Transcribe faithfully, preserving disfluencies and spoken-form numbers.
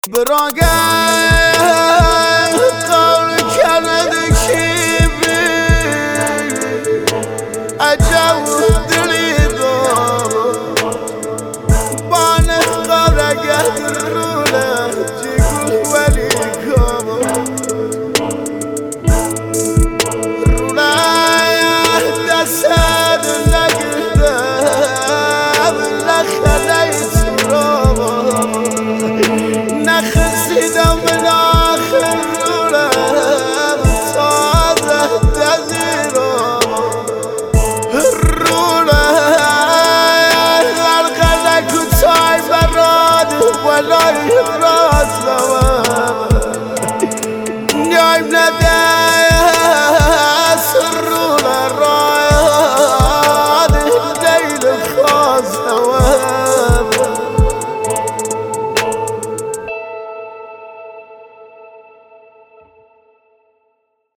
براقه قول كانت شيبي أجاو دليدو بانه قول قدر روله جيقول وليكم روله دسد لقدام لخليت روبه نخسيده من آخر روله صاده تزيره روله الغلق وتاي براد ولا